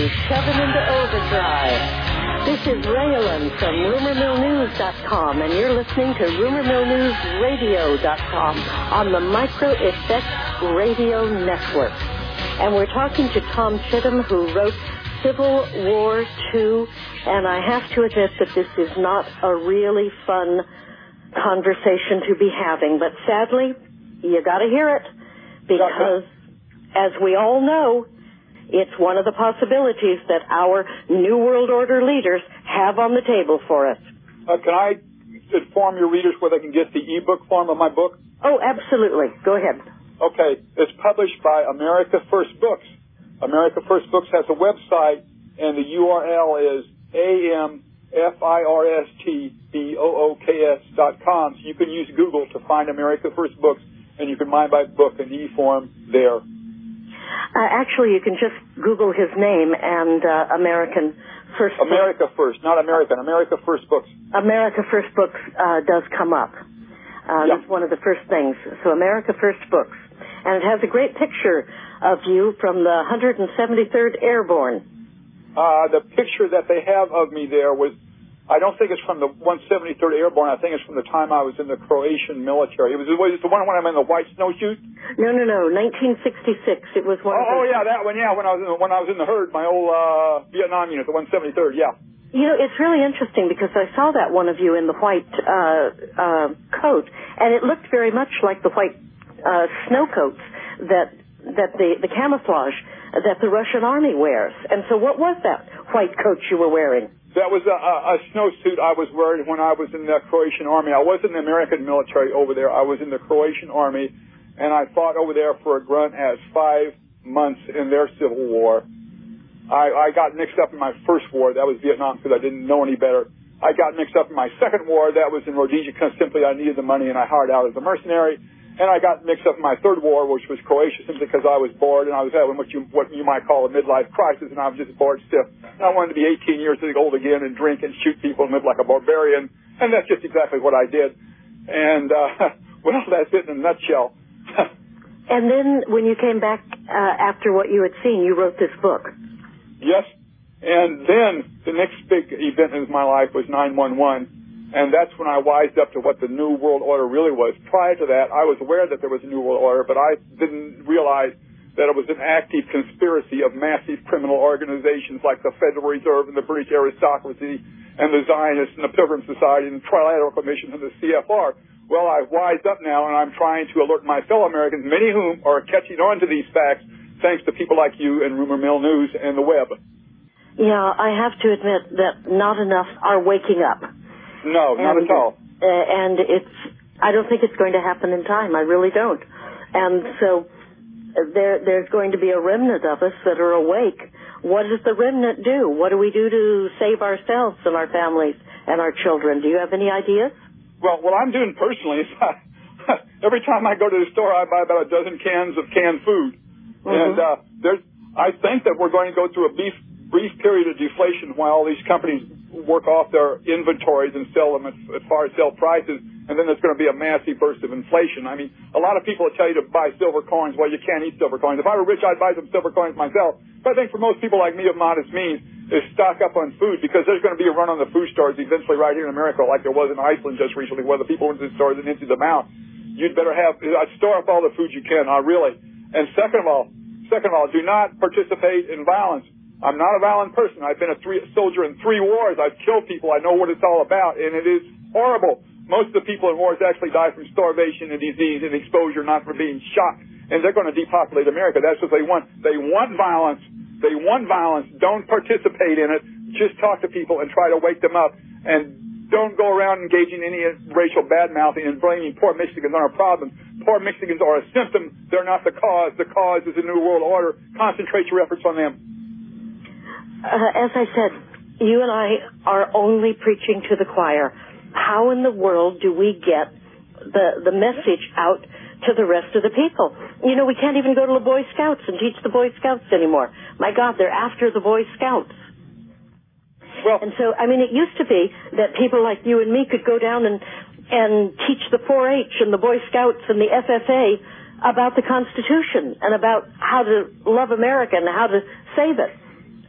News, shoving into overdrive. This is Raylan from RumorMillNews.com, and you're listening to RumorMillNewsRadio.com on the Micro Effects Radio Network. And we're talking to Tom Chittum, who wrote Civil War II, and I have to admit that this is not a really fun conversation to be having, but sadly, you got to hear it, because, as we all know, it's one of the possibilities that our New World Order leaders have on the table for us. Can I inform your readers where they can get the e-book form of my book? Oh, absolutely. Go ahead. Okay. It's published by America First Books. America First Books has a website, and the URL is amfirstbooks.com. So you can use Google to find America First Books, and you can buy my book in e-form there. Actually, you can just Google his name and American First Books. America First, not American. America First Books. America First Books does come up. That's one of the first things. So America First Books. And it has a great picture of you from the 173rd Airborne. The picture that they have of me there was, I don't think it's from the 173rd Airborne. I think it's from the time I was in the Croatian military. It was the one when I'm in the white snowsuit? No, 1966. It was one. Oh, yeah, that one. Yeah, when I was in the herd, my old Vietnam unit, the 173rd. Yeah. You know, it's really interesting because I saw that one of you in the white coat, and it looked very much like the white snow coats that the camouflage that the Russian army wears. And so, what was that white coat you were wearing? That was a snowsuit I was wearing when I was in the Croatian army. I wasn't in the American military over there. I was in the Croatian army, and I fought over there for a grunt as 5 months in their civil war. I got mixed up in my first war. That was Vietnam, because I didn't know any better. I got mixed up in my second war. That was in Rhodesia, because simply I needed the money, and I hired out as a mercenary. And I got mixed up in my third war, which was Croatia, simply because I was bored, and I was having what you might call a midlife crisis, and I was just bored stiff. And I wanted to be 18 years old again and drink and shoot people and live like a barbarian, and that's just exactly what I did. And, well, that's it in a nutshell. And then when you came back after what you had seen, you wrote this book. Yes. And then the next big event in my life was 9/11. And that's when I wised up to what the New World Order really was. Prior to that, I was aware that there was a New World Order, but I didn't realize that it was an active conspiracy of massive criminal organizations like the Federal Reserve and the British aristocracy and the Zionists and the Pilgrim Society and the Trilateral Commission and the CFR. Well, I've wised up now, and I'm trying to alert my fellow Americans, many of whom are catching on to these facts, thanks to people like you and Rumor Mill News and the web. Yeah, I have to admit that not enough are waking up. No, not at all. And I don't think it's going to happen in time. I really don't. And so there's going to be a remnant of us that are awake. What does the remnant do? What do we do to save ourselves and our families and our children? Do you have any ideas? Well, what I'm doing personally is every time I go to the store, I buy about a dozen cans of canned food. Mm-hmm. And I think that we're going to go through a brief period of deflation while all these companies work off their inventories and sell them at far sell prices, and then there's going to be a massive burst of inflation. I mean, a lot of people will tell you to buy silver coins. Well, you can't eat silver coins. If I were rich, I'd buy some silver coins myself. But I think for most people like me of modest means is stock up on food, because there's going to be a run on the food stores eventually right here in America, like there was in Iceland just recently, where the people went to the stores and emptied them out. You'd better store up all the food you can, really. And second of all, do not participate in violence. I'm not a violent person. I've been a soldier in 3 wars. I've killed people. I know what it's all about, and it is horrible. Most of the people in wars actually die from starvation and disease and exposure, not from being shot. And they're going to depopulate America. That's what they want. They want violence. They want violence. Don't participate in it. Just talk to people and try to wake them up. And don't go around engaging in any racial bad-mouthing and blaming poor Mexicans on our problems. Poor Mexicans are a symptom. They're not the cause. The cause is the New World Order. Concentrate your efforts on them. As I said, you and I are only preaching to the choir. How in the world do we get the message out to the rest of the people? You know, we can't even go to the Boy Scouts and teach the Boy Scouts anymore. My God, they're after the Boy Scouts. Well, and so, I mean, it used to be that people like you and me could go down and teach the 4-H and the Boy Scouts and the FFA about the Constitution and about how to love America and how to save it.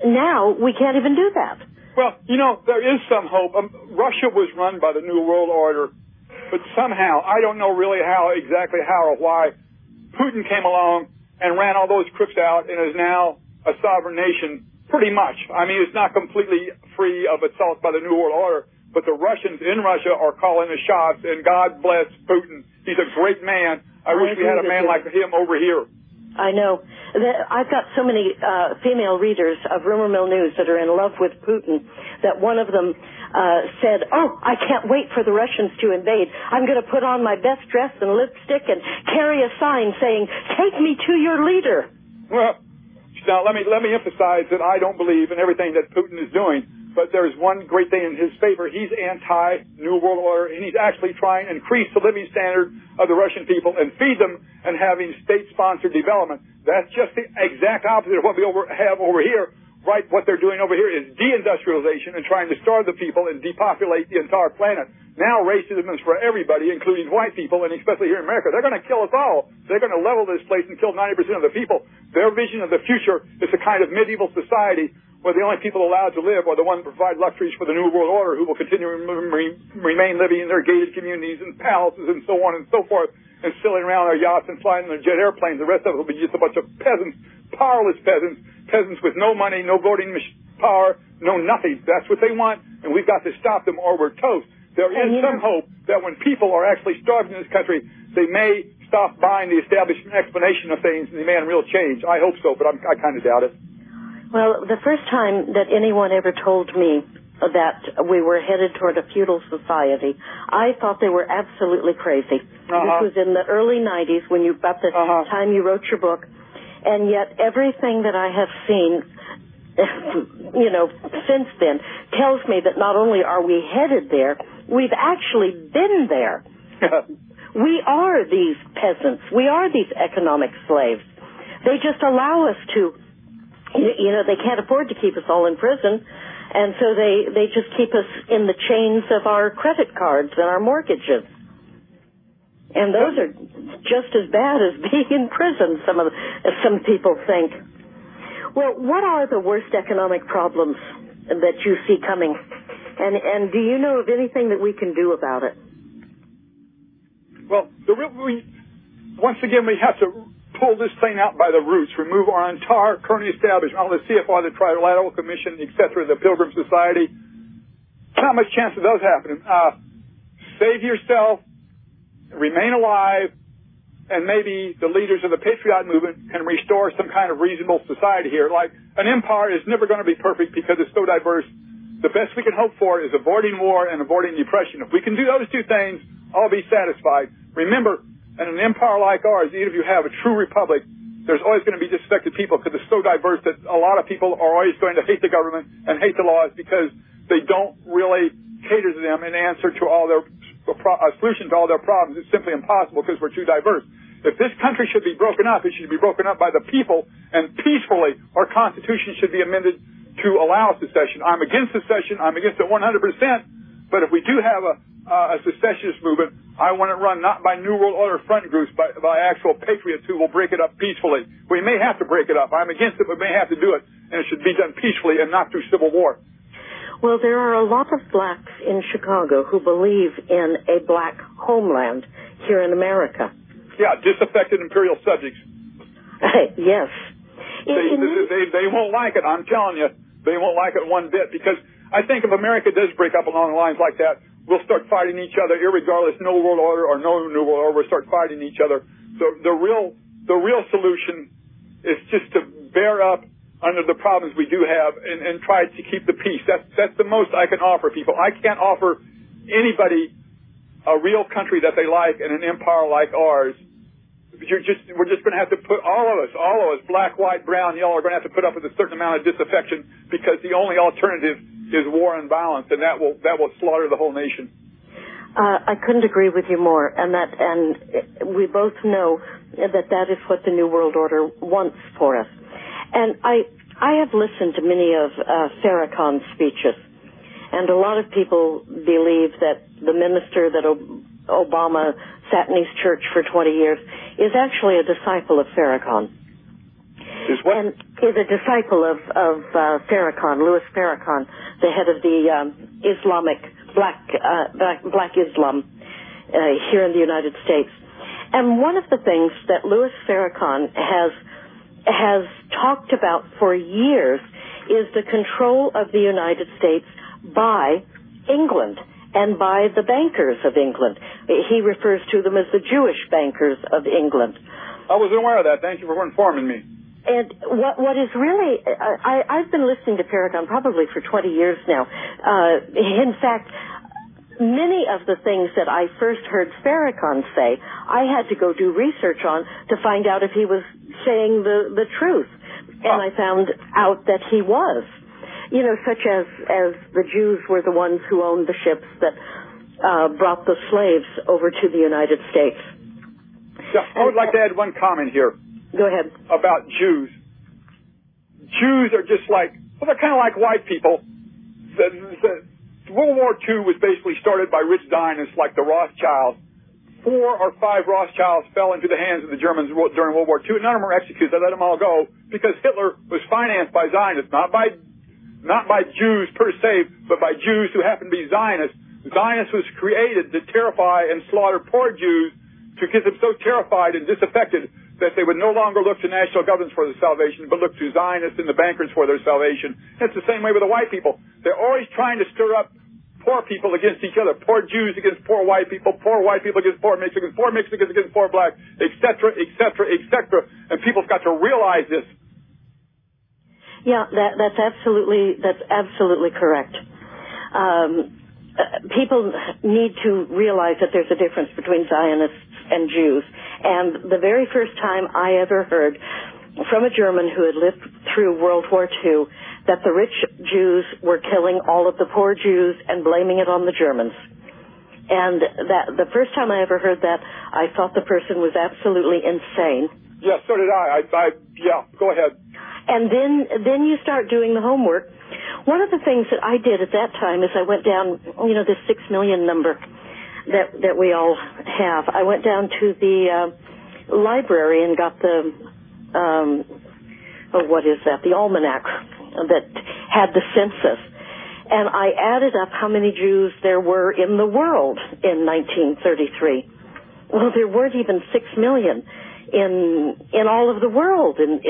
now we can't even do that. Well, there is some hope. Russia was run by the New World Order, but somehow, I don't know really exactly how or why, Putin came along and ran all those crooks out and is now a sovereign nation, pretty much. I mean, it's not completely free of assault by the New World Order, but the Russians in Russia are calling the shots, and God bless Putin. He's a great man. I wish we had a man like him over here. I know. I've got so many female readers of Rumor Mill News that are in love with Putin that one of them said, "Oh, I can't wait for the Russians to invade. I'm going to put on my best dress and lipstick and carry a sign saying, 'Take me to your leader.'" Well, now let me emphasize that I don't believe in everything that Putin is doing, but there's one great thing in his favor. He's anti-New World Order, and he's actually trying to increase the living standard of the Russian people and feed them and having state-sponsored development. That's just the exact opposite of what we have over here. Right, what they're doing over here is deindustrialization and trying to starve the people and depopulate the entire planet. Now racism is for everybody, including white people, and especially here in America. They're going to kill us all. They're going to level this place and kill 90% of the people. Their vision of the future is a kind of medieval society where the only people allowed to live are the ones that provide luxuries for the New World Order, who will continue to remain living in their gated communities and palaces and so on and so forth, and sailing around their yachts and flying in their jet airplanes. The rest of it will be just a bunch of peasants, powerless peasants with no money, no voting power, no nothing. That's what they want, and we've got to stop them or we're toast. There is some hope that when people are actually starving in this country, they may stop buying the establishment explanation of things and demand real change. I hope so, but I kind of doubt it. Well, the first time that anyone ever told me that we were headed toward a feudal society, I thought they were absolutely crazy. This was in the early 90s when about the time you wrote your book, and yet everything that I have seen, since then tells me that not only are we headed there, we've actually been there. We are these peasants. We are these economic slaves. They just allow us to, they can't afford to keep us all in prison, and so they just keep us in the chains of our credit cards and our mortgages. And those are just as bad as being in prison, as some people think. Well, what are the worst economic problems that you see coming? And do you know of anything that we can do about it? Well, once again, we have to pull this thing out by the roots, remove our entire current establishment, all the CFR, the Trilateral Commission, etc., the Pilgrim Society. Not much chance of those happening. Save yourself, remain alive, and maybe the leaders of the patriotic movement can restore some kind of reasonable society here. Like, an empire is never going to be perfect because it's so diverse. The best we can hope for is avoiding war and avoiding depression. If we can do those two things, I'll be satisfied. Remember, in an empire like ours, even if you have a true republic, there's always going to be disaffected people because it's so diverse that a lot of people are always going to hate the government and hate the laws because they don't really cater to them and answer to all their solution to all their problems. It's simply impossible because we're too diverse. If this country should be broken up, it should be broken up by the people, and peacefully our Constitution should be amended to allow secession. I'm against secession. I'm against it 100%. But if we do have a secessionist movement, I want it run not by New World Order front groups, but by actual patriots who will break it up peacefully. We may have to break it up. I'm against it, but we may have to do it. And it should be done peacefully and not through civil war. Well, there are a lot of blacks in Chicago who believe in a black homeland here in America. Yeah, disaffected imperial subjects. Yes. They won't like it, I'm telling you. They won't like it one bit, because I think if America does break up along lines like that, we'll start fighting each other, irregardless, no world order or no new world order, we'll start fighting each other. So the real solution is just to bear up under the problems we do have and try to keep the peace. That's the most I can offer people. I can't offer anybody a real country that they like and an empire like ours. We're just going to have to put all of us, black, white, brown, yellow, are going to have to put up with a certain amount of disaffection, because the only alternative is war and violence, and that will slaughter the whole nation. I couldn't agree with you more, and we both know that is what the New World Order wants for us. And I have listened to many of Farrakhan's speeches, and a lot of people believe that the minister that Obama sat in his church for 20 years is actually a disciple of Farrakhan. Is what? And is a disciple of Farrakhan, Louis Farrakhan, the head of the Islamic Black Islam here in the United States. And one of the things that Louis Farrakhan has talked about for years is the control of the United States by England and by the bankers of England. He refers to them as the Jewish bankers of England. I wasn't aware of that. Thank you for informing me. And what is really, I've been listening to Farrakhan probably for 20 years now. In fact, many of the things that I first heard Farrakhan say, I had to go do research on to find out if he was saying the truth. And I found out that he was. You know, such as the Jews were the ones who owned the ships that brought the slaves over to the United States. Yeah, I would like to add one comment here. Go ahead. About Jews. Jews are just like, well, they're kind of like white people. World War II was basically started by rich Zionists like the Rothschilds. 4 or 5 Rothschilds fell into the hands of the Germans during World War II. None of them were executed. They let them all go because Hitler was financed by Zionists, not by Jews per se, but by Jews who happened to be Zionists. Zionists was created to terrify and slaughter poor Jews to get them so terrified and disaffected that they would no longer look to national governments for their salvation, but look to Zionists and the bankers for their salvation. It's the same way with the white people. They're always trying to stir up poor people against each other, poor Jews against poor white people against poor Mexicans, poor Mexicans against poor blacks, etc., etc., etc. And people's got to realize this. Yeah, that's absolutely correct. People need to realize that there's a difference between Zionists and Jews. And the very first time I ever heard from a German who had lived through World War II that the rich Jews were killing all of the poor Jews and blaming it on the Germans. And that the first time I ever heard that, I thought the person was absolutely insane. Yeah, so did I. Yeah, go ahead. And then you start doing the homework. One of the things that I did at that time is I went down, you know, this 6 million number that we all have. I went down to the library and got the, what is that? The almanac that had the census. And I added up how many Jews there were in the world in 1933. Well, there weren't even 6 million in all of the world in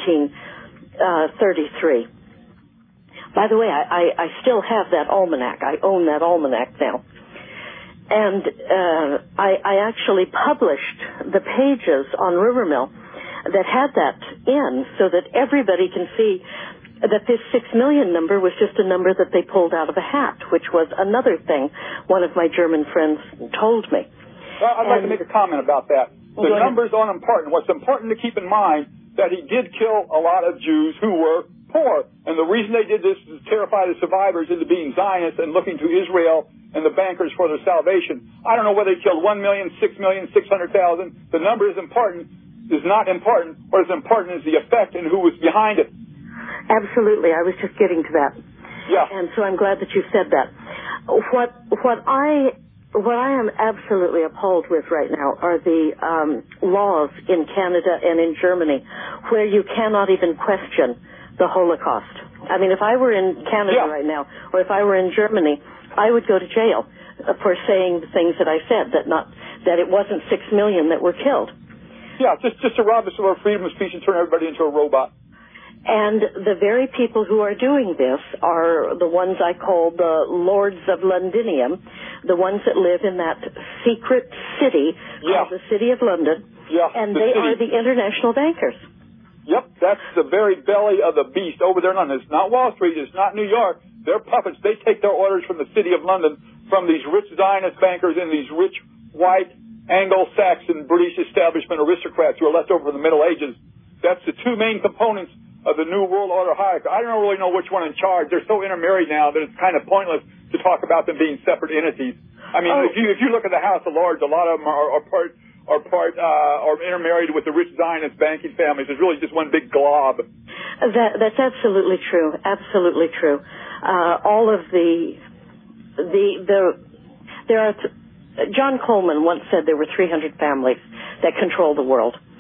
1933. By the way, I still have that almanac. I own that almanac now. And I actually published the pages on Rumor Mill that had that in so that everybody can see that this 6 million number was just a number that they pulled out of a hat, which was another thing one of my German friends told me. Well, I'd like to make a comment about that. The numbers aren't important. What's important to keep in mind that he did kill a lot of Jews who were poor. And the reason they did this is to terrify the survivors into being Zionists and looking to Israel and the bankers for their salvation. I don't know whether he killed 1 million, 6 million, 600,000. The number is important, is not important. What is important is the effect and who was behind it. Absolutely. I was just getting to that. Yeah. And so I'm glad that you said that. What I am absolutely appalled with right now are the laws in Canada and in Germany where you cannot even question the Holocaust. I mean, if I were in Canada right now, or if I were in Germany, I would go to jail for saying the things that I said, that it wasn't 6 million that were killed. Yeah, just to rob us of our freedom of speech and turn everybody into a robot. And the very people who are doing this are the ones I call the Lords of Londinium, the ones that live in that secret city called the City of London, and they are the international bankers. Yep, that's the very belly of the beast over there in London. It's not Wall Street, it's not New York. They're puppets. They take their orders from the City of London, from these rich Zionist bankers and these rich white Anglo-Saxon British establishment aristocrats who are left over from the Middle Ages. That's the two main components of the New World Order hierarchy. I don't really know which one in charge. They're so intermarried now that it's kind of pointless to talk about them being separate entities. I mean, if you look at the House of Lords, a lot of them are intermarried with the rich Zionist banking families. It's really just one big glob. That's absolutely true. Absolutely true. All of there are. John Coleman once said there were 300 families that control the world.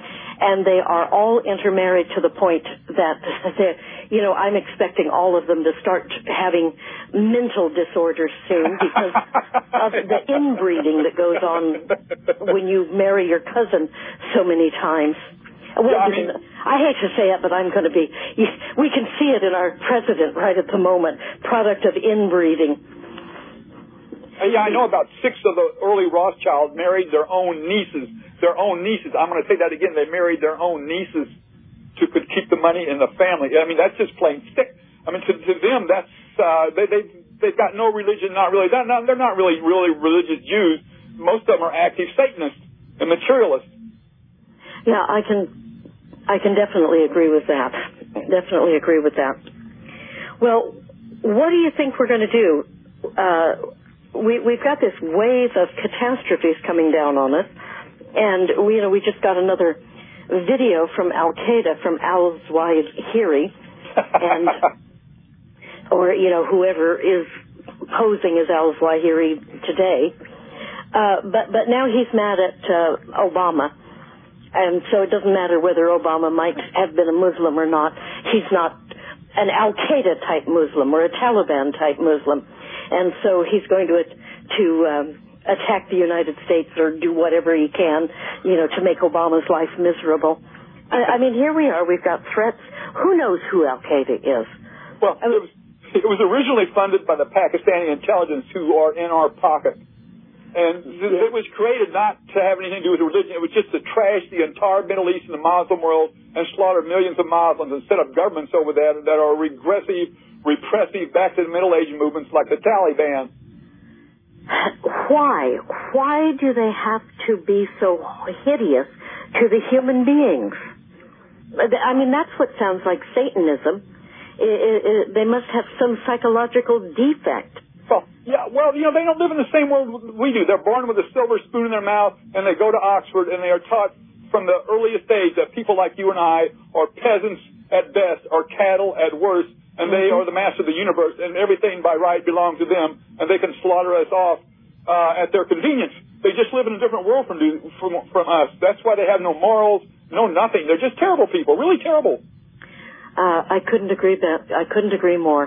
and they are all intermarried to the point that, I'm expecting all of them to start having mental disorders soon because of the inbreeding that goes on when you marry your cousin so many times. Well, yeah, I hate to say it, but I'm going to be. We can see it in our president right at the moment, product of inbreeding. Yeah, I know about 6 of the early Rothschilds married their own nieces. I'm going to say that again. They married their own nieces to could keep the money in the family. I mean, that's just plain sick. I mean, to them, that's they've got no religion. Not really. They're not really religious Jews. Most of them are active Satanists and materialists. Yeah, I can definitely agree with that. Definitely agree with that. Well, what do you think we're going to do? We've got this wave of catastrophes coming down on us, and we just got another video from Al-Qaeda, from al-Zawahiri, and or whoever is posing as al-Zawahiri today. But now he's mad at Obama, and so it doesn't matter whether Obama might have been a Muslim or not. He's not an Al-Qaeda type Muslim or a Taliban type Muslim. And so he's going to attack the United States or do whatever he can, to make Obama's life miserable. I mean, here we are. We've got threats. Who knows who Al-Qaeda is? Well, it was originally funded by the Pakistani intelligence who are in our pocket. And it was created not to have anything to do with religion. It was just to trash the entire Middle East and the Muslim world and slaughter millions of Muslims and set up governments over there that are regressive, repressive, back to the Middle Age movements like the Taliban. Why? Why do they have to be so hideous to the human beings? I mean, that's what sounds like Satanism. They must have some psychological defect. Well, they don't live in the same world we do. They're born with a silver spoon in their mouth, and they go to Oxford, and they are taught from the earliest age that people like you and I are peasants at best, are cattle at worst, and they are the master of the universe, and everything by right belongs to them, and they can slaughter us off at their convenience. They just live in a different world from us. That's why they have no morals, no nothing. They're just terrible people, really terrible. I couldn't agree more.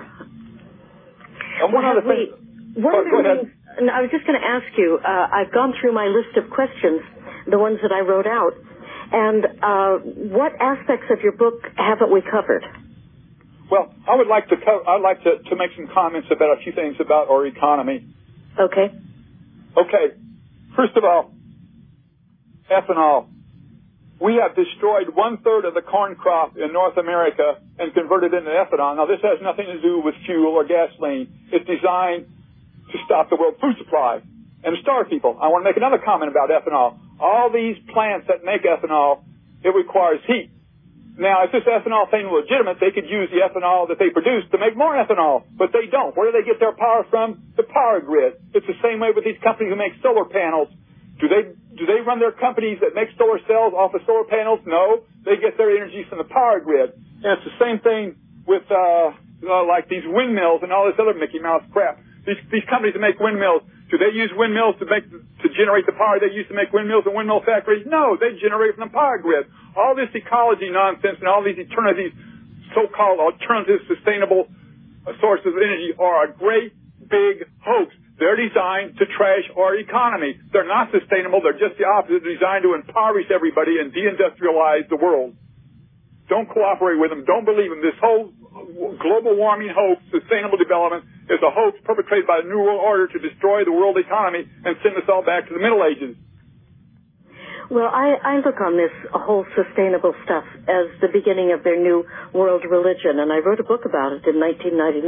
And one other thing. Go ahead. I was just going to ask you, I've gone through my list of questions, the ones that I wrote out, and what aspects of your book haven't we covered? Well, I'd like to make some comments about a few things about our economy. Okay. First of all, ethanol. We have destroyed 1/3 of the corn crop in North America and converted it into ethanol. Now, this has nothing to do with fuel or gasoline. It's designed to stop the world food supply and starve people. I want to make another comment about ethanol. All these plants that make ethanol, it requires heat. Now, if this ethanol thing were legitimate, they could use the ethanol that they produce to make more ethanol, but they don't. Where do they get their power from? The power grid. It's the same way with these companies who make solar panels. Do they run their companies that make solar cells off of solar panels? No. They get their energy from the power grid. And it's the same thing with like these windmills and all this other Mickey Mouse crap. These companies that make windmills, do they use windmills to generate the power they use to make windmills and windmill factories? No, they generate from the power grid. All this ecology nonsense and all these so-called alternative sustainable sources of energy are a great big hoax. They're designed to trash our economy. They're not sustainable. They're just the opposite. They're designed to impoverish everybody and deindustrialize the world. Don't cooperate with them. Don't believe them. This whole global warming hoax, sustainable development, is a hoax perpetrated by the New World Order to destroy the world economy and send us all back to the Middle Ages. Well, I look on this whole sustainable stuff as the beginning of their new world religion, and I wrote a book about it in 1999.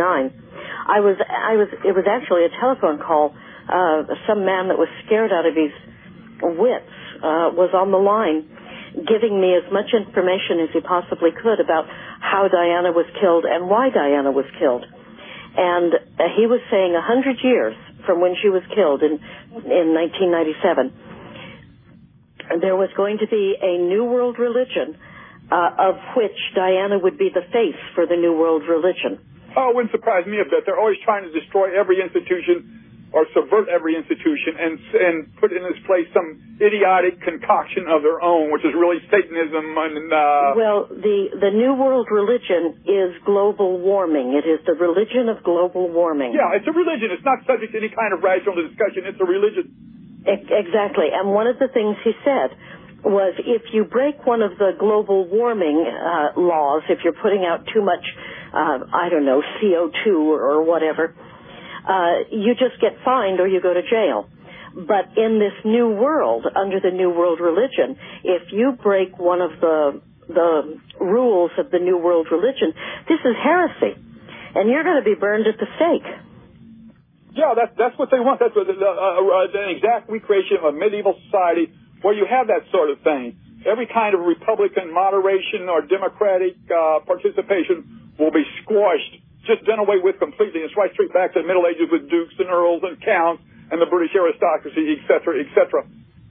It was actually a telephone call. Some man that was scared out of his wits was on the line, giving me as much information as he possibly could about how Diana was killed and why Diana was killed. And he was saying 100 years from when she was killed in 1997. There was going to be a new world religion, of which Diana would be the face for the new world religion. Oh, it wouldn't surprise me a bit. They're always trying to destroy every institution or subvert every institution and put in its place some idiotic concoction of their own, which is really Satanism. Well, the New World religion is global warming. It is the religion of global warming. Yeah, it's a religion. It's not subject to any kind of rational discussion. It's a religion. Exactly. And one of the things he said was if you break one of the global warming laws, if you're putting out too much, CO2 or whatever, you just get fined or you go to jail. But in this new world, under the New World religion, if you break one of the rules of the New World religion, this is heresy, and you're going to be burned at the stake. Yeah, that's what they want. That's what an exact recreation of a medieval society where you have that sort of thing. Every kind of Republican moderation or Democratic participation will be squashed, just done away with completely. It's right straight back to the Middle Ages with dukes and earls and counts and the British aristocracy, et cetera, et cetera.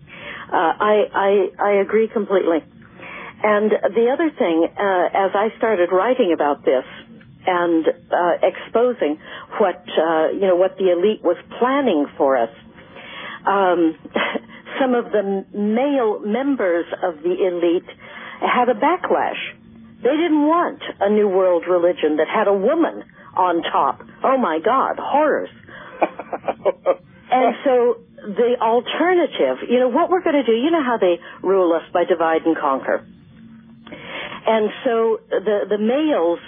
I agree completely. And the other thing, as I started writing about this and exposing what the elite was planning for us, some of the male members of the elite had a backlash. They didn't want a New World religion that had a woman on top. Oh, my God, horrors. And so the alternative, what we're going to do, how they rule us by divide and conquer. And so the males'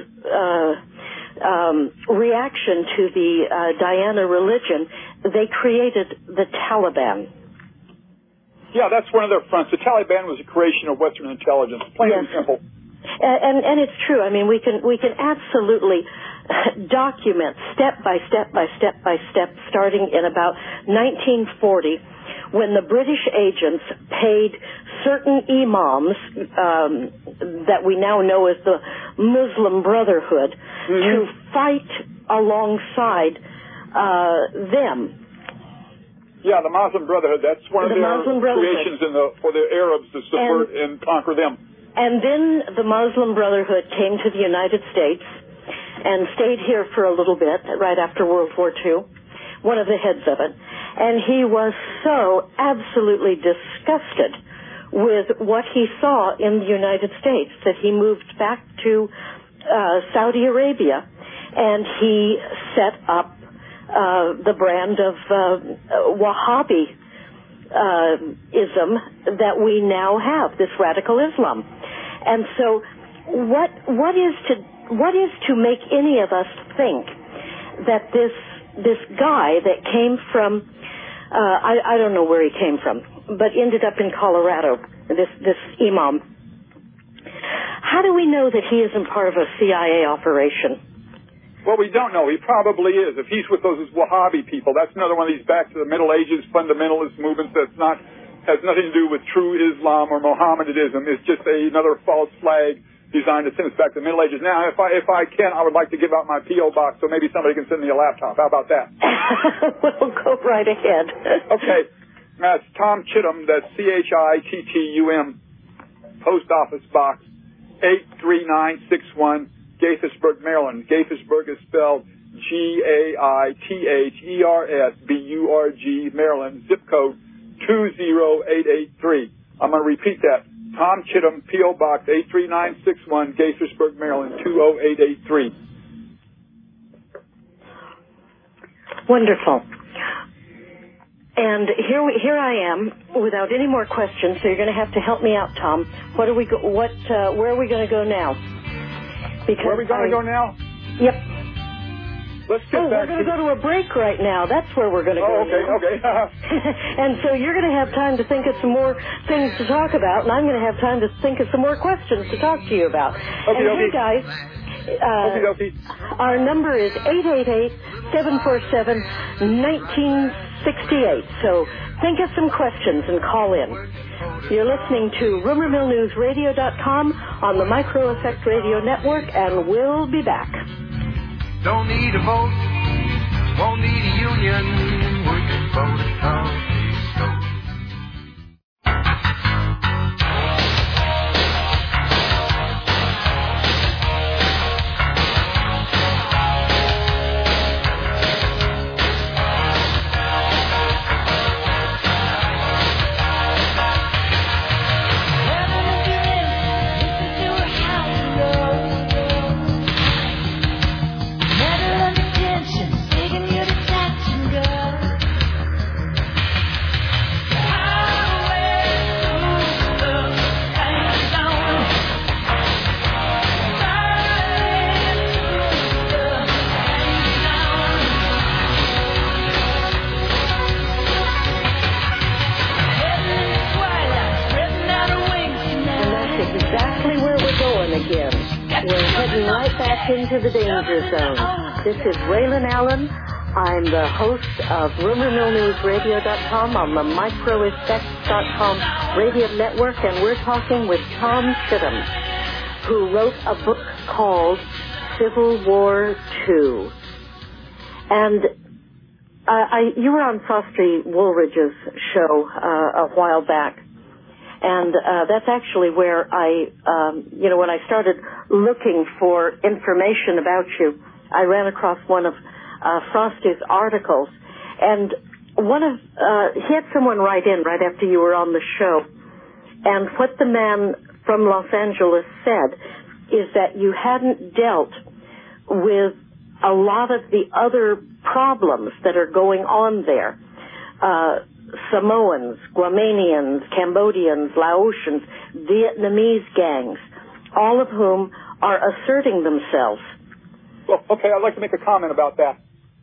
reaction to the Diana religion, they created the Taliban. Yeah, that's one of their fronts. The Taliban was a creation of Western intelligence, plain and simple. And it's true. I mean, we can absolutely document step by step, starting in about 1940, when the British agents paid certain imams that we now know as the Muslim Brotherhood to fight alongside them. Yeah, the Muslim Brotherhood. That's one of their creations for the Arabs to subvert and conquer them. And then the Muslim Brotherhood came to the United States and stayed here for a little bit right after World War II, one of the heads of it. And he was so absolutely disgusted with what he saw in the United States that he moved back to Saudi Arabia, and he set up the brand of Wahhabi ism that we now have, this radical Islam. And so what is to make any of us think that this guy that came from I don't know where he came from, but ended up in Colorado, this imam, how do we know that he isn't part of a CIA operation? Well, we don't know. He probably is. If he's with those Wahhabi people, that's another one of these back to the Middle Ages fundamentalist movements has nothing to do with true Islam or Mohammedanism. It's just another false flag designed to send us back to the Middle Ages. Now, if I can, I would like to give out my P.O. box so maybe somebody can send me a laptop. How about that? Well, go right ahead. Okay. That's Tom Chittum. That's CHITTUM, Post Office Box 83961, Gaithersburg, Maryland. Gaithersburg is spelled GAITHERSBURG, Maryland. Zip code 20883. I'm going to repeat that. Tom Chittum, P.O. Box 83961, Gaithersburg, Maryland 20883. Wonderful. And here I am, without any more questions. So you're going to have to help me out, Tom. Where are we going to go now? Because where are we going to go now? Yep. Let's get back. We're going to go to a break right now. That's where we're going to go. Okay. And so you're going to have time to think of some more things to talk about, and I'm going to have time to think of some more questions to talk to you about. Hey, guys. Our number is 888-747-1968. So think of some questions and call in. You're listening to RumorMillNewsRadio.com on the Micro Effect Radio Network, and we'll be back. Don't need a vote, won't need a union, working for the country store. back into the danger zone. This is Raylan Allen. I'm the host of RumorMillNewsRadio.com on the MicroEffects.com radio network, and we're talking with Tom Chittum, who wrote a book called Civil War II. And you were on Frosty Woolridge's show a while back. And that's actually where when I started looking for information about you, I ran across one of Frosty's articles. And he had someone write in right after you were on the show. And what the man from Los Angeles said is that you hadn't dealt with a lot of the other problems that are going on there. Samoans, Guamanians, Cambodians, Laotians, Vietnamese gangs, all of whom are asserting themselves. Well, okay, I'd like to make a comment about that.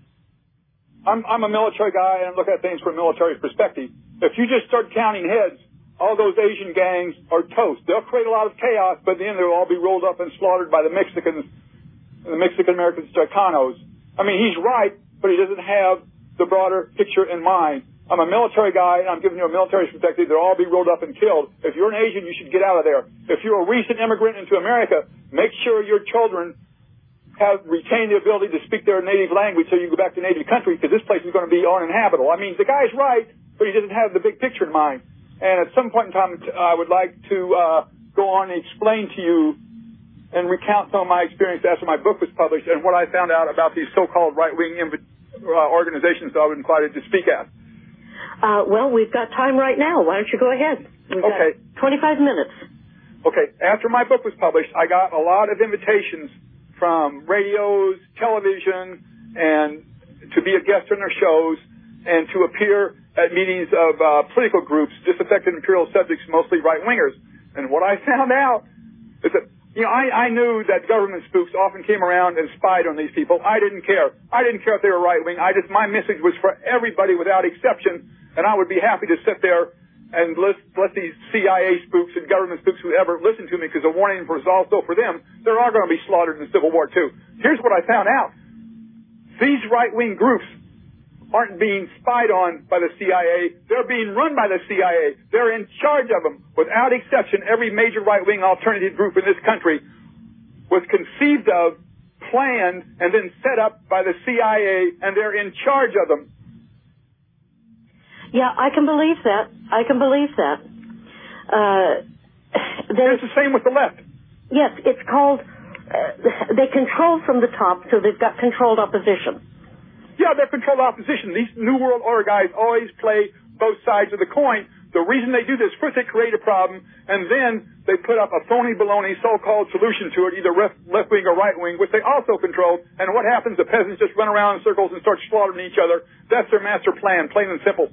I'm a military guy, and I'm looking at things from a military perspective. If you just start counting heads, all those Asian gangs are toast. They'll create a lot of chaos, but in the end they'll all be rolled up and slaughtered by the Mexicans, the Mexican-American Chicanos. I mean, he's right, but he doesn't have the broader picture in mind. I'm a military guy, and I'm giving you a military perspective. They'll all be rolled up and killed. If you're an Asian, you should get out of there. If you're a recent immigrant into America, make sure your children have retained the ability to speak their native language so you can go back to native country, because this place is going to be uninhabitable. I mean, the guy's right, but he doesn't have the big picture in mind. And at some point in time, I would like to go on and explain to you and recount some of my experience after my book was published and what I found out about these so-called right-wing organizations that I was invited to speak at. Well, we've got time right now. Why don't you go ahead? We've got 25 minutes. Okay. After my book was published, I got a lot of invitations from radios, television, and to be a guest on their shows and to appear at meetings of political groups, disaffected imperial subjects, mostly right-wingers. And what I found out is that, I knew that government spooks often came around and spied on these people. I didn't care. I didn't care if they were right-wing. My message was for everybody without exception, and I would be happy to sit there and let these CIA spooks and government spooks who ever listen to me, because the warning was also for them. They're all going to be slaughtered in Civil War II. Here's what I found out. These right-wing groups aren't being spied on by the CIA. They're being run by the CIA. They're in charge of them. Without exception, every major right-wing alternative group in this country was conceived of, planned, and then set up by the CIA, and they're in charge of them. Yeah, I can believe that. It's the same with the left. Yes, it's called, they control from the top, so they've got controlled opposition. Yeah, they're controlled opposition. These New World Order guys always play both sides of the coin. The reason they do this, first they create a problem, and then they put up a phony baloney so-called solution to it, either left-wing or right-wing, which they also control. And what happens? The peasants just run around in circles and start slaughtering each other. That's their master plan, plain and simple.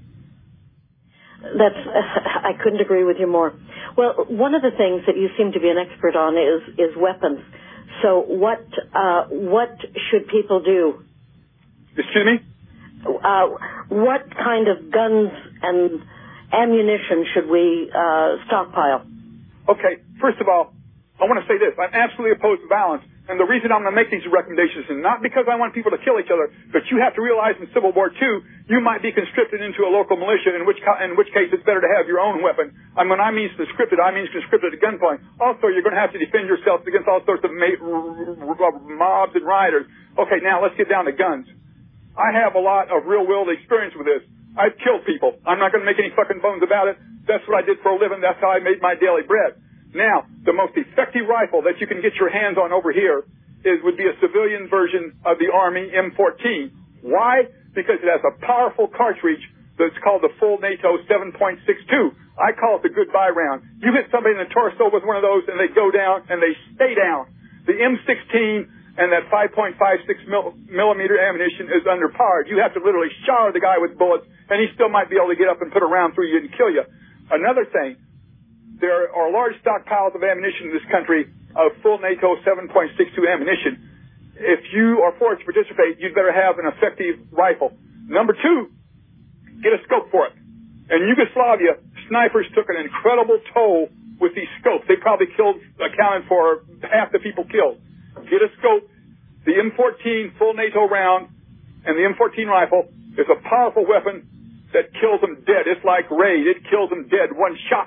I couldn't agree with you more. Well, one of the things that you seem to be an expert on is weapons. So what should people do? Excuse me? What kind of guns and ammunition should we stockpile? Okay, first of all, I want to say this. I'm absolutely opposed to violence. And the reason I'm going to make these recommendations is not because I want people to kill each other, but you have to realize in Civil War II, you might be conscripted into a local militia, in which case it's better to have your own weapon. And when I mean conscripted, I mean conscripted at gunpoint. Also, you're going to have to defend yourself against all sorts of mobs and rioters. Okay, now let's get down to guns. I have a lot of real-world experience with this. I've killed people. I'm not going to make any fucking bones about it. That's what I did for a living. That's how I made my daily bread. Now, the most effective rifle that you can get your hands on over here would be a civilian version of the Army M14. Why? Because it has a powerful cartridge that's called the full NATO 7.62. I call it the goodbye round. You hit somebody in the torso with one of those and they go down and they stay down. The M16 and that 5.56 millimeter ammunition is underpowered. You have to literally shower the guy with bullets, and he still might be able to get up and put a round through you and kill you. Another thing, there are large stockpiles of ammunition in this country of full NATO 7.62 ammunition. If you are forced to participate, you'd better have an effective rifle. Number two, get a scope for it. In Yugoslavia, snipers took an incredible toll with these scopes. They probably accounted for half the people killed. Get a scope the M14 full NATO round and the M14 rifle is a powerful weapon that kills them dead. It's like raid. It kills them dead. One shot.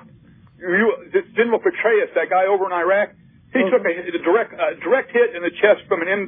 General Petraeus, that guy over in Iraq, he took a direct hit in the chest from an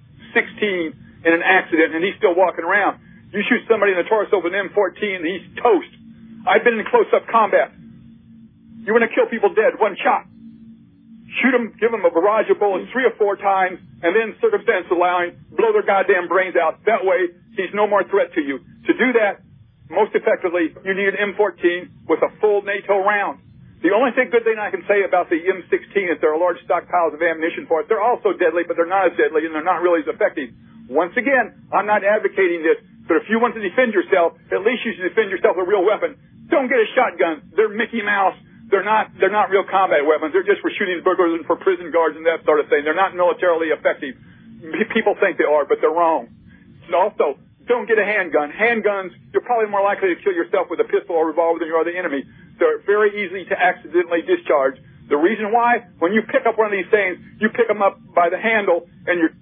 M16 in an accident, and he's still walking around. You shoot somebody in the torso with an M14, and he's toast. I've been in close-up combat. You want to kill people dead, one shot. Shoot them, give them a barrage of bullets 3 or 4 times, and then, circumstance allowing, blow their goddamn brains out. That way, he's no more threat to you. To do that, most effectively, you need an M14 with a full NATO round. The only good thing I can say about the M16 is there are large stockpiles of ammunition for it. They're also deadly, but they're not as deadly, and they're not really as effective. Once again, I'm not advocating this, but if you want to defend yourself, at least you should defend yourself with a real weapon. Don't get a shotgun. They're Mickey Mouse. They're not real combat weapons. They're just for shooting burglars and for prison guards and that sort of thing. They're not militarily effective. People think they are, but they're wrong. And also, don't get a handgun. Handguns, you're probably more likely to kill yourself with a pistol or revolver than you are the enemy. They're very easy to accidentally discharge. The reason why, when you pick up one of these things, you pick them up by the handle and your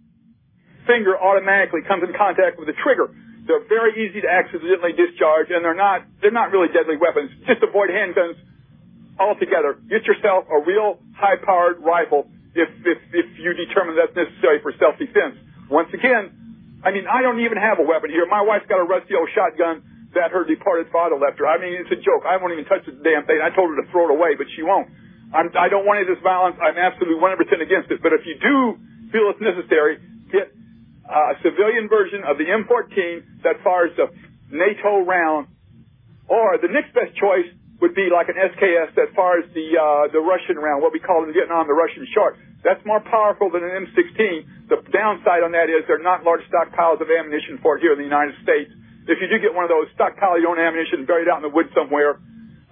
finger automatically comes in contact with the trigger. They're very easy to accidentally discharge, and they're not really deadly weapons. Just avoid handguns altogether. Get yourself a real high-powered rifle if you determine that's necessary for self-defense. Once again, I don't even have a weapon here. My wife's got a rusty old shotgun that her departed father left her. It's a joke. I won't even touch the damn thing. I told her to throw it away, but she won't. I don't want any of this violence. I'm absolutely 100% against it. But if you do feel it's necessary, get a civilian version of the M14 that fires the NATO round, or the next best choice would be like an SKS that fires the Russian round, what we call in Vietnam the Russian Sharp. That's more powerful than an M16. The downside on that is there are not large stockpiles of ammunition for it here in the United States. If you do get one of those, stockpile your own ammunition buried out in the woods somewhere.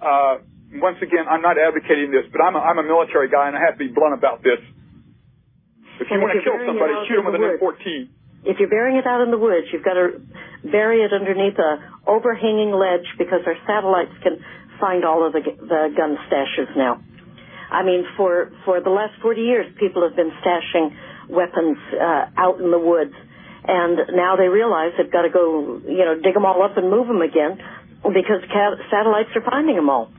Once again, I'm not advocating this, but I'm a military guy, and I have to be blunt about this. If you want to kill somebody, shoot them with an M14. If you're burying it out in the woods, you've got to bury it underneath a overhanging ledge because our satellites can find all of the gun stashes now. For the last 40 years, people have been stashing weapons out in the woods, and now they realize they've got to go, dig them all up and move them again because satellites are finding them all.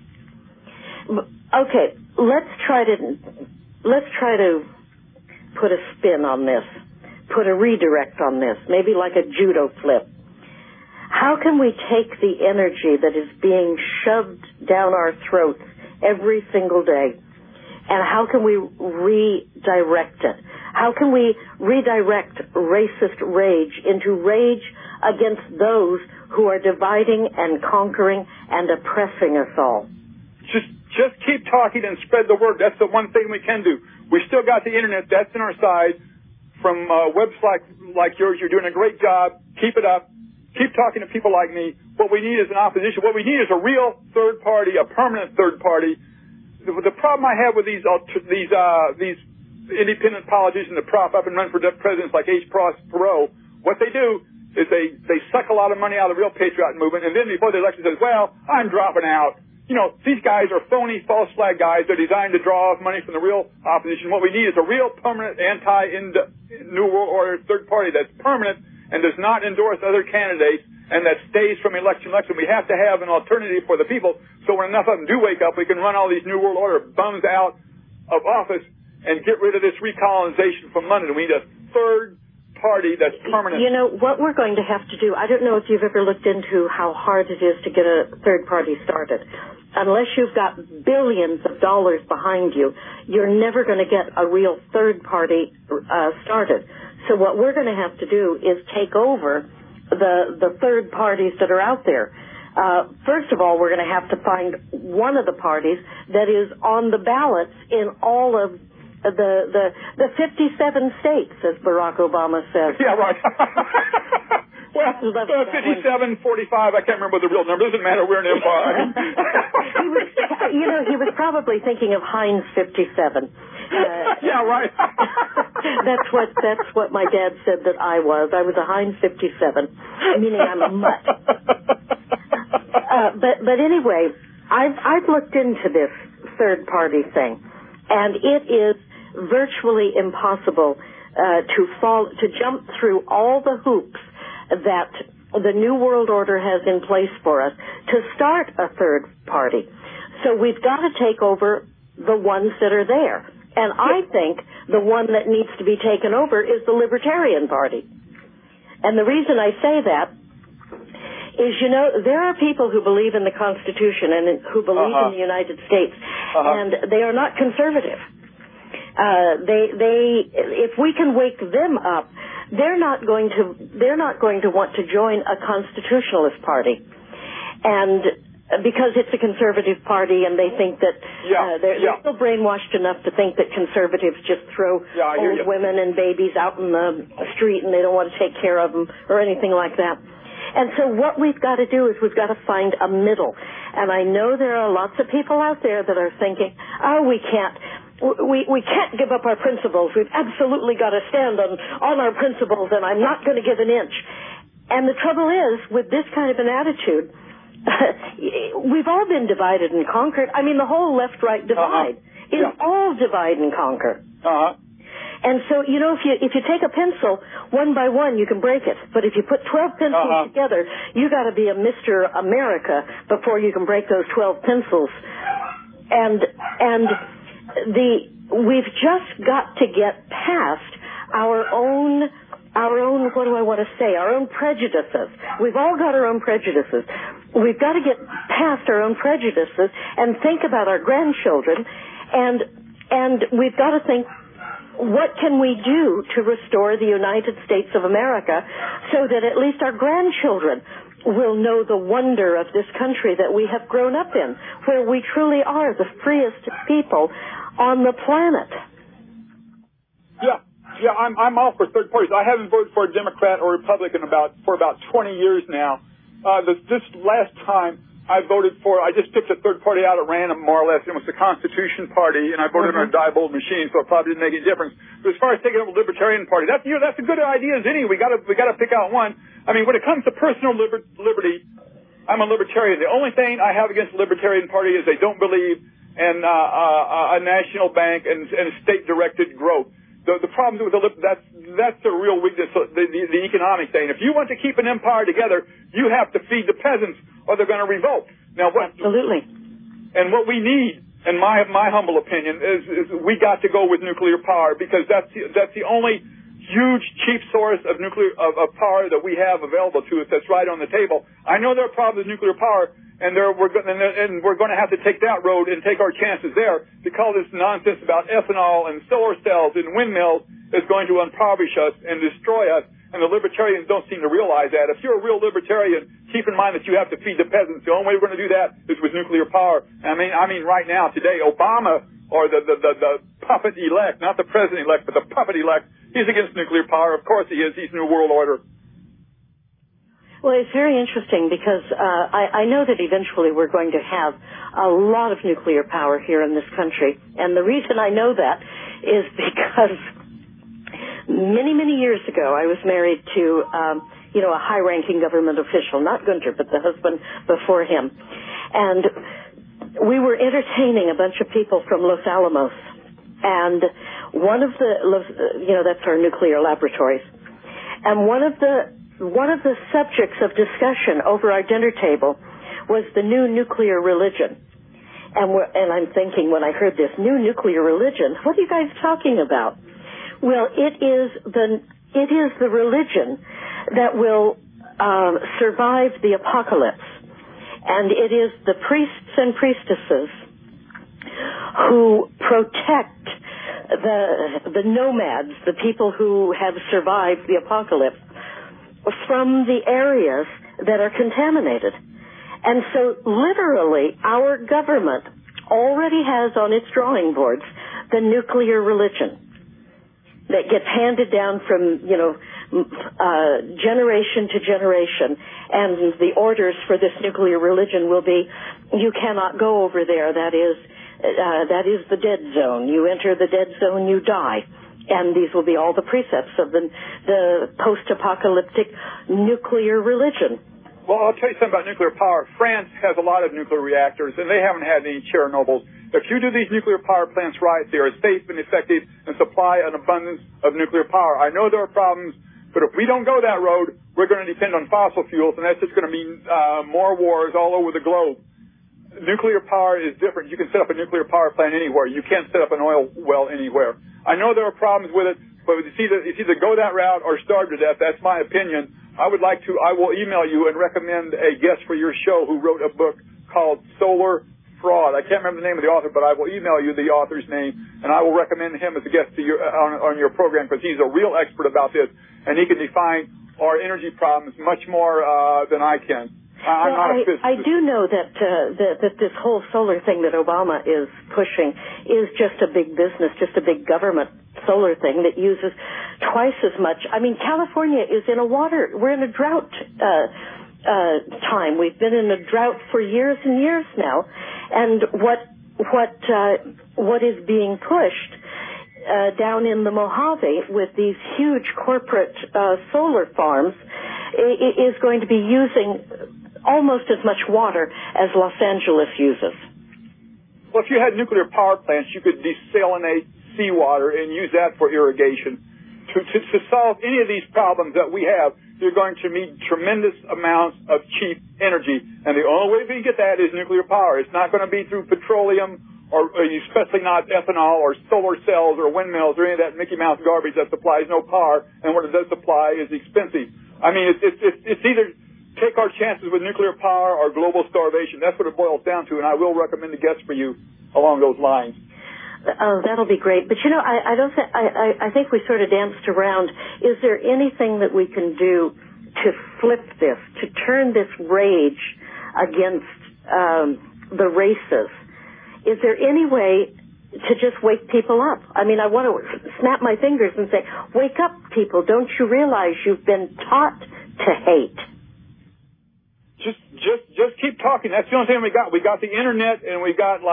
Okay, let's try to put a spin on this, put a redirect on this, maybe like a judo flip. How can we take the energy that is being shoved down our throats every single day, and how can we redirect it? How can we redirect racist rage into rage against those who are dividing and conquering and oppressing us all? Just keep talking and spread the word. That's the one thing we can do. We still got the internet. That's in our side. From websites like yours, you're doing a great job. Keep it up. Keep talking to people like me. What we need is an opposition. What we need is a real third party, a permanent third party. The problem I have with these independent politicians that prop up and run for presidents like H. Perot, what they do is they suck a lot of money out of the real patriot movement, and then before the election says, well, I'm dropping out. These guys are phony, false flag guys. They're designed to draw off money from the real opposition. What we need is a real permanent anti-New World Order third party that's permanent and does not endorse other candidates and that stays from election to election. We have to have an alternative for the people so when enough of them do wake up, we can run all these New World Order bums out of office and get rid of this recolonization from London. We need a third party that's permanent. What we're going to have to do, I don't know if you've ever looked into how hard it is to get a third party started. Unless you've got billions of dollars behind you, you're never going to get a real third party started. So what we're going to have to do is take over the third parties that are out there. First of all, we're going to have to find one of the parties that is on the ballots in all of the 57 states, as Barack Obama says. Yeah, right. Well, 57, 45, I can't remember the real number. It doesn't matter. We're an empire. He was probably thinking of Heinz 57. Yeah, right. That's what my dad said that I was. I was a Heinz 57, meaning I'm a mutt. But anyway, I've looked into this third party thing, and it is virtually impossible to jump through all the hoops that the New World Order has in place for us to start a third party. So we've got to take over the ones that are there. And I think the one that needs to be taken over is the Libertarian Party. And the reason I say that is, you know, there are people who believe in the Constitution and who believe in the United States, and they are not conservative. If we can wake them up, they're not going to want to join a constitutionalist party, and because it's a conservative party, and they think that they're still brainwashed enough to think that conservatives just throw old women and babies out in the street and they don't want to take care of them or anything like that. And so what we've got to do is we've got to find a middle. And I know there are lots of people out there that are thinking, oh, we can't give up our principles. We've absolutely got to stand on our principles, and I'm not going to give an inch. And the trouble is, with this kind of an attitude, we've all been divided and conquered. I mean, the whole left-right divide is all divide and conquer. And so, you know, if you take a pencil one by one, you can break it. But if you put 12 pencils together, you got to be a Mr. America before you can break those 12 pencils. And we've just got to get past our own, what do I want to say, our own prejudices. We've all got our own prejudices. We've got to get past our own prejudices and think about our grandchildren, and we've got to think, what can we do to restore the United States of America so that at least our grandchildren will know the wonder of this country that we have grown up in, where we truly are the freest people on the planet? Yeah, I'm all for third parties. I haven't voted for a Democrat or Republican for about 20 years now. This last time I voted for, I just picked a third party out at random, more or less. It was the Constitution Party, and I voted on a Diebold machine, so it probably didn't make any difference. But as far as taking over the Libertarian Party, that's a good idea as any. We got to pick out one. I mean, when it comes to personal liberty, I'm a libertarian. The only thing I have against the Libertarian Party is they don't believe in a national bank and state-directed growth. The problem with that's the real weakness, the economic thing. If you want to keep an empire together, you have to feed the peasants, or they're going to revolt. Now, absolutely. And what we need, in my humble opinion, is we got to go with nuclear power, because that's the only huge, cheap source of of power that we have available to us. That's right on the table. I know there are problems with nuclear power, and we're going to have to take that road and take our chances there, because this nonsense about ethanol and solar cells and windmills is going to impoverish us and destroy us, and the libertarians don't seem to realize that. If you're a real libertarian, keep in mind that you have to feed the peasants. The only way we're going to do that is with nuclear power. I mean right now, today, Obama, or the puppet elect, not the president elect, but the puppet elect, he's against nuclear power. Of course he is. He's New World Order. Well, it's very interesting, because I know that eventually we're going to have a lot of nuclear power here in this country. And the reason I know that is because many, many years ago I was married to, a high-ranking government official, not Gunter, but the husband before him. And we were entertaining a bunch of people from Los Alamos. And one of that's our nuclear laboratories. And one of the subjects of discussion over our dinner table was the new nuclear religion. And I'm thinking, when I heard this, new nuclear religion, what are you guys talking about? Well, it is the religion that will survive the apocalypse. And it is the priests and priestesses who protect the nomads, the people who have survived the apocalypse, from the areas that are contaminated. And so literally our government already has on its drawing boards the nuclear religion that gets handed down from, generation to generation. And the orders for this nuclear religion will be, you cannot go over there. That is the dead zone. You enter the dead zone, you die. And these will be all the precepts of the post-apocalyptic nuclear religion. Well, I'll tell you something about nuclear power. France has a lot of nuclear reactors, and they haven't had any Chernobyls. If you do these nuclear power plants right, they are safe and effective and supply an abundance of nuclear power. I know there are problems, but if we don't go that road, we're going to depend on fossil fuels, and that's just going to mean more wars all over the globe. Nuclear power is different. You can set up a nuclear power plant anywhere. You can't set up an oil well anywhere. I know there are problems with it, but it's either go that route or starve to death. That's my opinion. I will email you and recommend a guest for your show who wrote a book called Solar Fraud. I can't remember the name of the author, but I will email you the author's name, and I will recommend him as a guest to on your program, because he's a real expert about this, and he can define our energy problems much more than I can. I do know that this whole solar thing that Obama is pushing is just a big business, just a big government solar thing that uses twice as much. I mean, California is we're in a drought time. We've been in a drought for years and years now, and what is being pushed down in the Mojave with these huge corporate solar farms is going to be using almost as much water as Los Angeles uses. Well, if you had nuclear power plants, you could desalinate seawater and use that for irrigation. To solve any of these problems that we have, you're going to need tremendous amounts of cheap energy, and the only way we can get that is nuclear power. It's not going to be through petroleum, or especially not ethanol or solar cells or windmills or any of that Mickey Mouse garbage that supplies no power, and what it does supply is expensive. I mean, it's either take our chances with nuclear power or global starvation. That's what it boils down to, and I will recommend a guest for you along those lines. Oh, that'll be great. But I think we sort of danced around. Is there anything that we can do to flip this, to turn this rage against the races? Is there any way to just wake people up? I mean, I want to snap my fingers and say, wake up, people. Don't you realize you've been taught to hate? Just keep talking. That's the only thing we got. We got the internet, and we got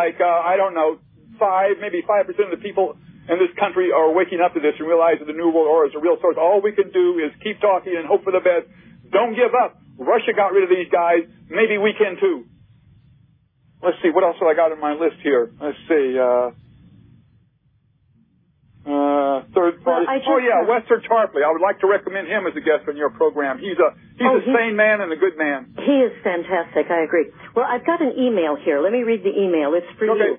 maybe 5% of the people in this country are waking up to this and realize that the New World Order is a real source. All we can do is keep talking and hope for the best. Don't give up. Russia got rid of these guys. Maybe we can too. Let's see. What else have I got on my list here? Let's see. Third party. Wester Tarpley. I would like to recommend him as a guest on your program. He's a sane man and a good man. He is fantastic. I agree. Well, I've got an email here. Let me read the email. It's for you.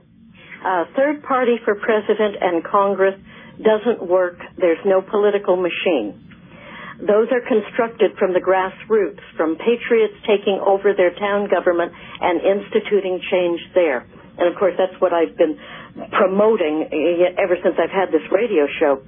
Third party for president and Congress doesn't work. There's no political machine. Those are constructed from the grassroots, from patriots taking over their town government and instituting change there. And, of course, that's what I've been promoting ever since I've had this radio show.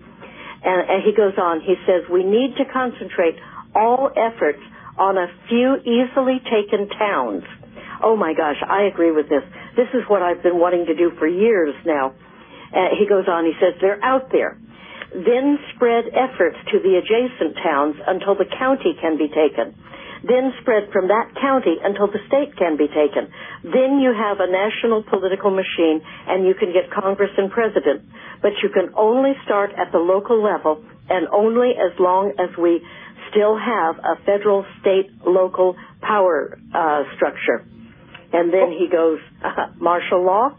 And he goes on. He says, we need to concentrate all efforts on a few easily taken towns. Oh, my gosh, I agree with this. This is what I've been wanting to do for years now. He goes on. He says, they're out there. Then spread efforts to the adjacent towns until the county can be taken. Then spread from that county until the state can be taken. Then you have a national political machine, and you can get Congress and president. But you can only start at the local level, and only as long as we still have a federal, state, local power structure. And then he goes, martial law?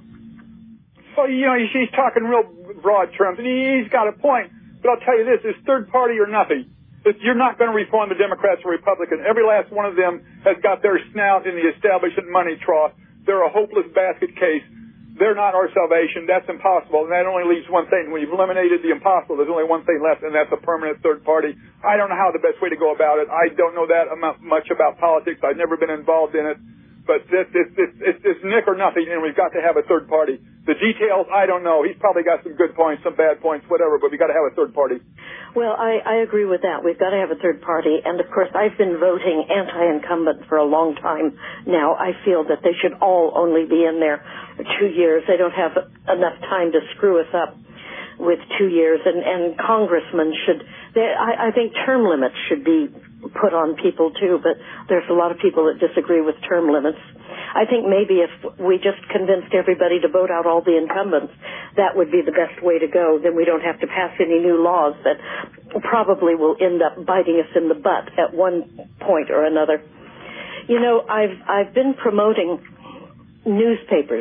Well, he's talking real broad terms, and he's got a point. But I'll tell you this, it's third party or nothing. You're not going to reform the Democrats or Republicans. Every last one of them has got their snout in the establishment money trough. They're a hopeless basket case. They're not our salvation. That's impossible. And that only leaves one thing. When you've eliminated the impossible, there's only one thing left, and that's a permanent third party. I don't know how the best way to go about it. I don't know that much about politics. I've never been involved in it. But it's Nick or nothing, and we've got to have a third party. The details, I don't know. He's probably got some good points, some bad points, whatever, but we've got to have a third party. Well, I agree with that. We've got to have a third party. And, of course, I've been voting anti-incumbent for a long time now. I feel that they should all only be in there 2 years. They don't have enough time to screw us up with 2 years. And congressmen should, I think term limits should be put on people, too. But there's a lot of people that disagree with term limits. I think maybe if we just convinced everybody to vote out all the incumbents, that would be the best way to go. Then we don't have to pass any new laws that probably will end up biting us in the butt at one point or another. I've been promoting newspapers.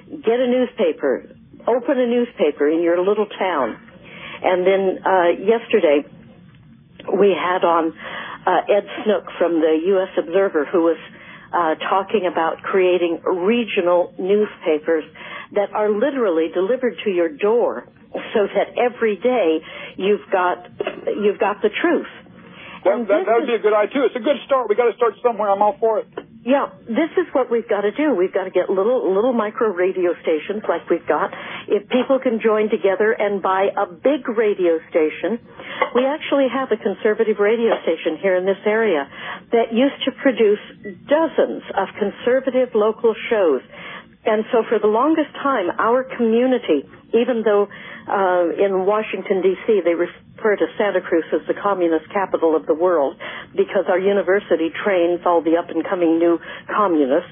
get a newspaper, open a newspaper in your little town. And then yesterday we had on Ed Snook from the U.S. Observer, who was talking about creating regional newspapers that are literally delivered to your door, so that every day you've got the truth. That would be a good idea too. It's a good start. We got to start somewhere. I'm all for it. Yeah, this is what we've got to do. We've got to get little micro radio stations like we've got. If people can join together and buy a big radio station, we actually have a conservative radio station here in this area that used to produce dozens of conservative local shows. And so for the longest time, our community, even though in Washington, D.C., they refer to Santa Cruz as the communist capital of the world because our university trains all the up-and-coming new communists.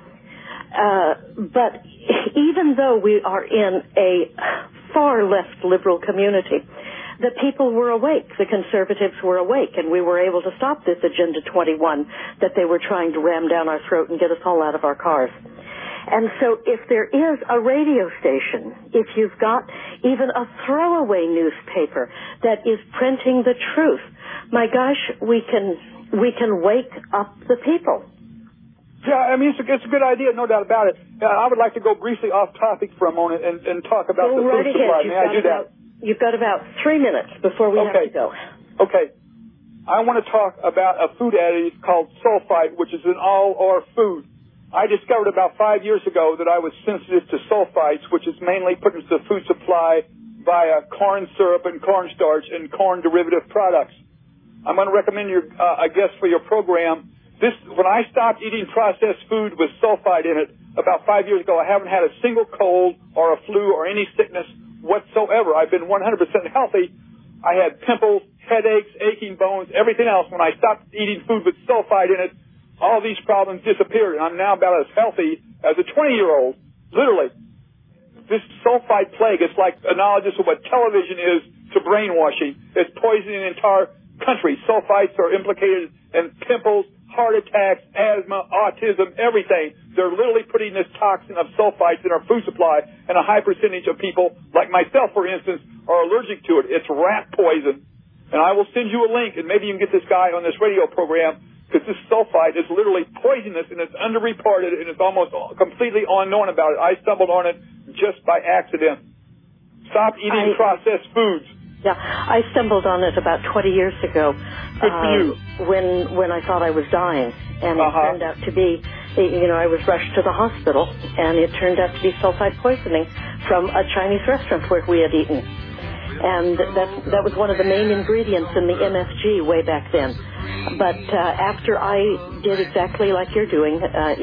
But even though we are in a far left liberal community, the people were awake, the conservatives were awake, and we were able to stop this Agenda 21 that they were trying to ram down our throat and get us all out of our cars. And so if there is a radio station, if you've got even a throwaway newspaper that is printing the truth, my gosh, we can wake up the people. Yeah, I mean, it's a good idea, no doubt about it. I would like to go briefly off topic for a moment and talk about the food supply. May I do that? You've got about 3 minutes before we have to go. Okay. I want to talk about a food additive called sulfite, which is in all our food. I discovered about 5 years ago that I was sensitive to sulfites, which is mainly put into the food supply via corn syrup and cornstarch and corn derivative products. I'm going to recommend a guest for your program. When I stopped eating processed food with sulfite in it about 5 years ago, I haven't had a single cold or a flu or any sickness whatsoever. I've been 100% healthy. I had pimples, headaches, aching bones, everything else. When I stopped eating food with sulfite in it, all these problems disappeared, and I'm now about as healthy as a 20-year-old, literally. This sulfite plague is like analogous of what television is to brainwashing. It's poisoning the entire country. Sulfites are implicated in pimples, heart attacks, asthma, autism, everything. They're literally putting this toxin of sulfites in our food supply, and a high percentage of people, like myself, for instance, are allergic to it. It's rat poison. And I will send you a link, and maybe you can get this guy on this radio program, because this sulfite is literally poisonous, and it's underreported, and it's almost completely unknown about it. I stumbled on it just by accident. Stop eating processed foods. Yeah, I stumbled on it about 20 years ago. Good for you. When I thought I was dying, and it turned out to be, I was rushed to the hospital, and it turned out to be sulfite poisoning from a Chinese restaurant where we had eaten. And that was one of the main ingredients in the MSG way back then. But after I did exactly like you're doing,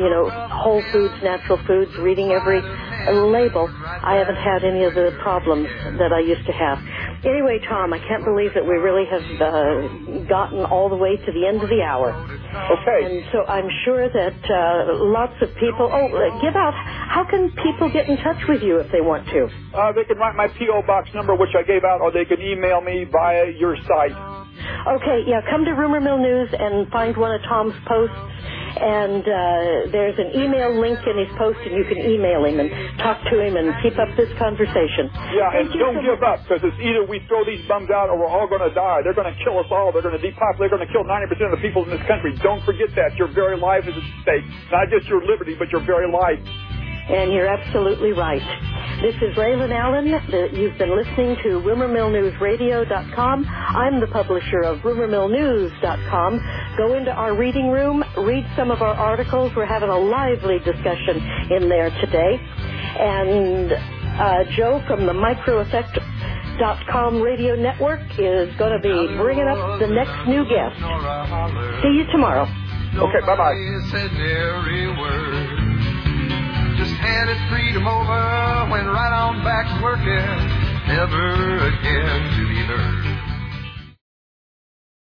whole foods, natural foods, reading every label, I haven't had any of the problems that I used to have. Anyway, Tom, I can't believe that we really have gotten all the way to the end of the hour. Okay. And so I'm sure that lots of people... give out... How can people get in touch with you if they want to? They can write my P.O. Box number, which I gave out, or they can email me via your site. Okay, yeah, come to Rumor Mill News and find one of Tom's posts, and there's an email link in his post, and you can email him and talk to him and keep up this conversation. Yeah, and don't give up, because it's either we throw these bums out or we're all going to die. They're going to kill us all. They're going to depopulate. They're going to kill 90% of the people in this country. Don't forget that. Your very life is at stake. Not just your liberty, but your very life. And you're absolutely right. This is Raylan Allen. You've been listening to RumorMillNewsRadio.com. I'm the publisher of RumorMillNews.com. Go into our reading room, read some of our articles. We're having a lively discussion in there today. And Joe from the MicroEffect.com radio network is going to be bringing up the next new guest. See you tomorrow. Okay, bye-bye. Just handed freedom over, went right on back working, never again